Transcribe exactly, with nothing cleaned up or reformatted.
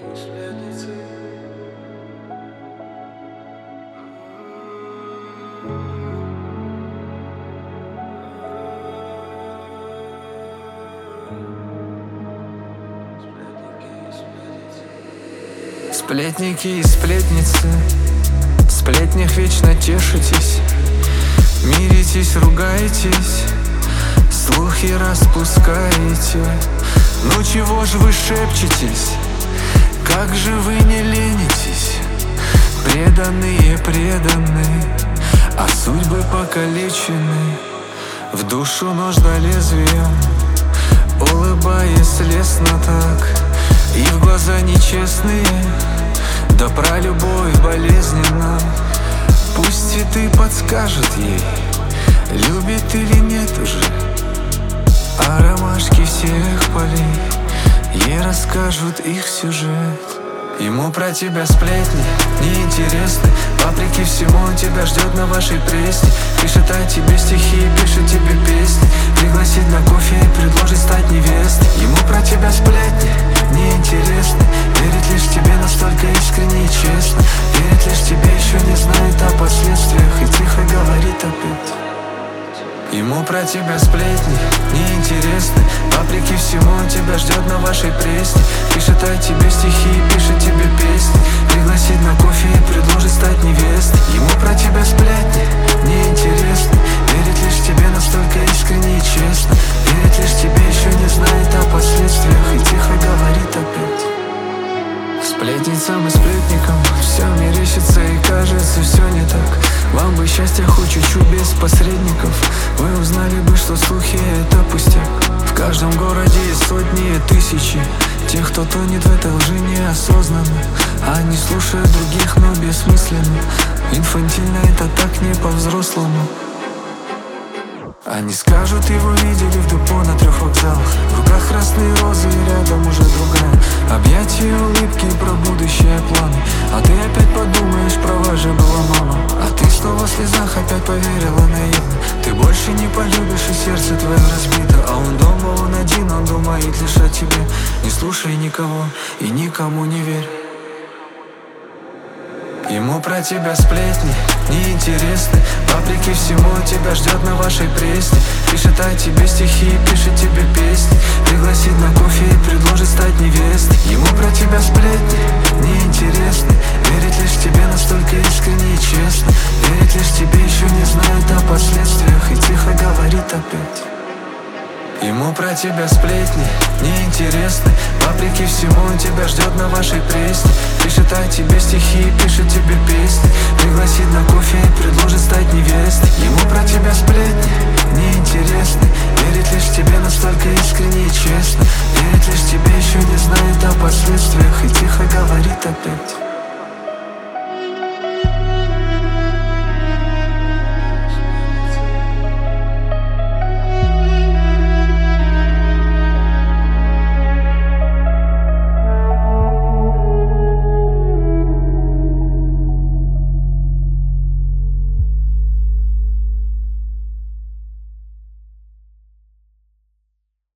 Сплетники и сплетницы, в сплетнях вечно тешитесь, миритесь, ругаетесь, слухи распускаете. Ну чего ж вы шепчетесь, как же вы не ленитесь? Преданные преданные, а судьбы покалечены. В душу нужно лезвием, улыбаясь лестно так, и в глаза нечестные, да про любовь болезненно. Пусть цветы подскажут ей, любит или нет уже, а ромашки всех полей ей расскажут их сюжет. Ему про тебя сплетни неинтересны, вопреки всему он тебя ждет на вашей пресне. Пишет о тебе стихи, пишет тебе песни, пригласит на кофе и предложит стать невестой. Ему про тебя сплетни неинтересны, верит лишь тебе настолько искренне и честно, верит лишь тебе, еще не знает о последствиях и тихо говорит опять. Ему про тебя сплетни неинтересны, вопреки всему он тебя ждет на вашей пресне. Пишет о тебе стихи, пишет тебе песни, пригласит на кофе и предложит стать невестой. Ему про тебя сплетни неинтересны, верит лишь тебе настолько искренне и честно, верит лишь тебе, еще не знает о последствиях и тихо говорит опять. Сплетницам и сплетникам все мерещится и кажется все не так. Вам бы счастья хоть чуть-чуть без посредников, вы узнали бы, что слухи это пустяк. В каждом городе есть сотни и тысячи тех, кто тонет в этой лжи неосознанно. Они слушают других, но бессмысленно. Инфантильно это так не по-взрослому. Они скажут, его видели в депо на трех вокзалах, в руках красные розы и рядом уже другая. Объятия, улыбки и про будущее планы, а ты опять подумаешь, права же была мама. А ты снова в слезах опять поверила наивно, ты больше не полюбишь и сердце твое разбито. А он дома, он один, он думает лишь о тебе. Не слушай никого и никому не верь. Ему про тебя сплетни неинтересны, вопреки всему он тебя ждет на вашей пресне. Пишет о тебе стихи, пишет тебе песни, пригласит на кофе и предложит стать невестой. Ему про тебя сплетни неинтересны, верит лишь тебе настолько искренне и честно, верит лишь тебе, еще не знает о последствиях и тихо говорит опять. Ему про тебя сплетни неинтересны, вопреки всему он тебя ждет на вашей пресне. Пишет о тебе стихи, пишет тебе песни, пригласит на кофе и предложит стать невестой. Ему про тебя сплетни неинтересны, верит лишь тебе настолько искренне и честно, верит лишь тебе, еще не знает о последствиях и тихо говорит опять.